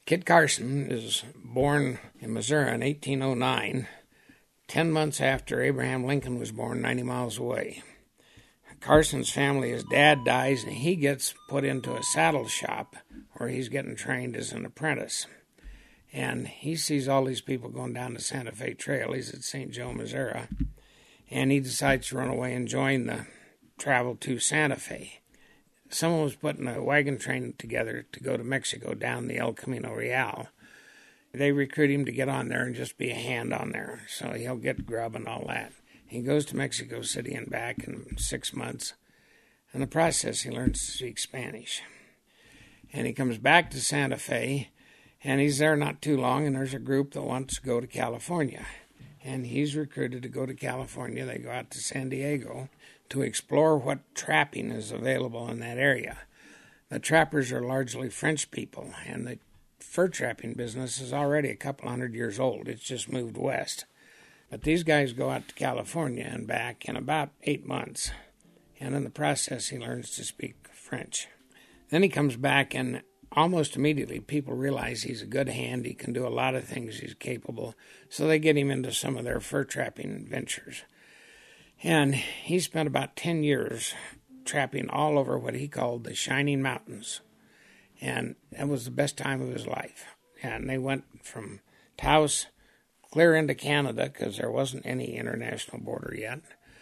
Kit Carson is born in Missouri in 1809, 10 months after Abraham Lincoln was born 90 miles away. Carson's family, his dad dies, and he gets put into a saddle shop where he's getting trained as an apprentice. And he sees all these people going down the Santa Fe Trail. He's at St. Joe, Missouri. And he decides to run away and join the travel to Santa Fe. Someone was putting a wagon train together to go to Mexico down the El Camino Real. They recruit him to get on there and just be a hand on there, so he'll get grub and all that. He goes to Mexico City and back in 6 months. In the process, he learns to speak Spanish. And he comes back to Santa Fe, and he's there not too long, and there's a group that wants to go to California. And he's recruited to go to California. They go out to San Diego to explore what trapping is available in that area. The trappers are largely French people, and the fur trapping business is already a couple hundred years old. It's just moved west. But these guys go out to California and back in about 8 months. And in the process, he learns to speak French. Then he comes back, and almost immediately people realize he's a good hand. He can do a lot of things. He's capable. So they get him into some of their fur trapping ventures. And he spent about 10 years trapping all over what he called the Shining Mountains. And that was the best time of his life. And they went from Taos clear into Canada, because there wasn't any international border yet.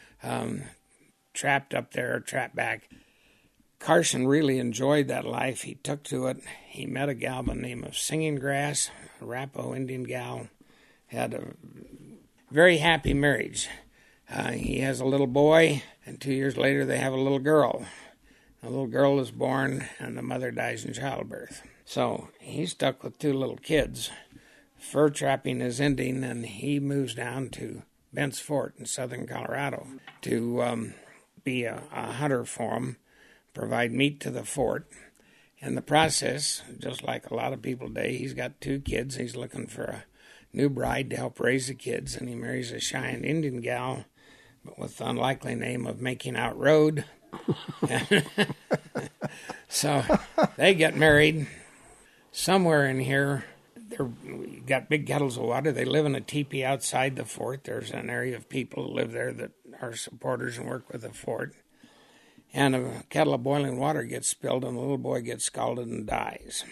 Trapped up there, trapped back. Carson really enjoyed that life. He took to it. He met a gal by the name of Singing Grass, a Arapaho Indian gal. Had a very happy marriage. He has a little boy, and 2 years later they have a little girl. The little girl is born, and the mother dies in childbirth. So he's stuck with 2 little kids. Fur trapping is ending, and he moves down to Bent's Fort in southern Colorado to be a hunter for them, provide meat to the fort. In the process, just like a lot of people today, he's got 2 kids. He's looking for a new bride to help raise the kids, and he marries a Cheyenne Indian gal with the unlikely name of Making Out Road. So they get married. Somewhere in here, they've got big kettles of water. They live in a teepee outside the fort. There's an area of people who live there that are supporters and work with the fort. And a kettle of boiling water gets spilled, and the little boy gets scalded and dies.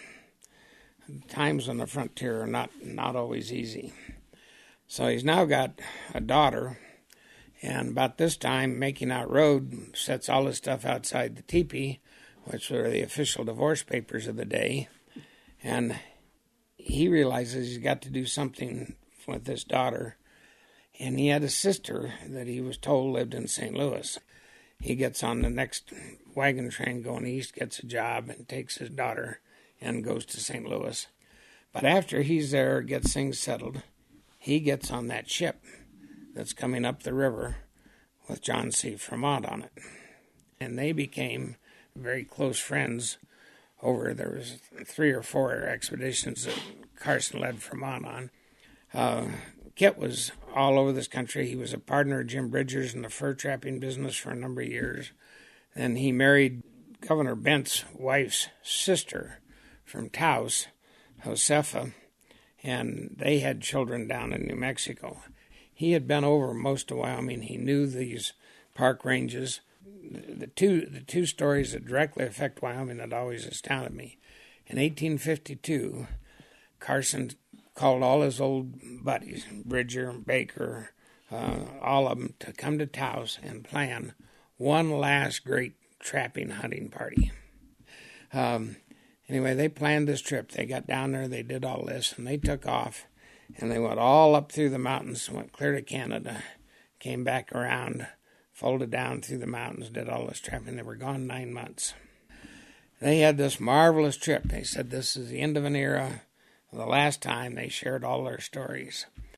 Times on the frontier are not always easy. So he's now got a daughter, and about this time, Making Out Road sets all his stuff outside the teepee, which were the official divorce papers of the day, and he realizes he's got to do something with this daughter, and he had a sister that he was told lived in St. Louis. He gets on the next wagon train going east, gets a job, and takes his daughter and goes to St. Louis. But after he's there, gets things settled, he gets on that ship that's coming up the river with John C. Fremont on it. And they became very close friends there was 3 or 4 expeditions that Carson led Fremont on. Kit was all over this country. He was a partner of Jim Bridgers in the fur trapping business for a number of years. Then he married Governor Bent's wife's sister from Taos, Josefa, and they had children down in New Mexico. He had been over most of Wyoming. He knew these park ranges. The two stories that directly affect Wyoming that always astounded me. In 1852, Carson called all his old buddies, Bridger, Baker, all of them, to come to Taos and plan one last great trapping hunting party. Anyway, they planned this trip. They got down there, they did all this, and they took off, and they went all up through the mountains, went clear to Canada, came back around, folded down through the mountains, did all this trapping. They were gone 9 months. They had this marvelous trip. They said this is the end of an era. The last time they shared all their stories.